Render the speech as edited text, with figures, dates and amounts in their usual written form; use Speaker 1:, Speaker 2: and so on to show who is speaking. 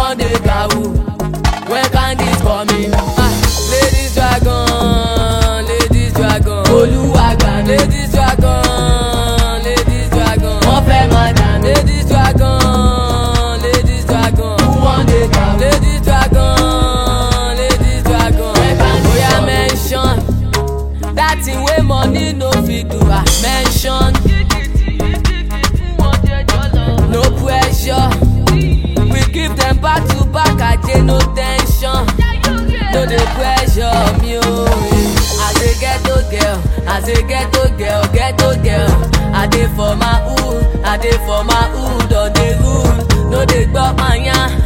Speaker 1: want the gawu? When can this coming? Ladies dragon, ladies dragon. Oluwaga, ladies dragon, ladies dragon. Wọ́n fẹ́ madam, ladies dragon, ladies dragon. Who want the gawu? Ladies dragon, ladies dragon. When can this coming? Oya mention that thing wey money no fit do. Mention. No pressure, we give them back to back, I get no tension. No dey pressure me, oh. As a ghetto girl, ghetto girl. I dey for my hood, on the hood. No dey gbọ́ manya,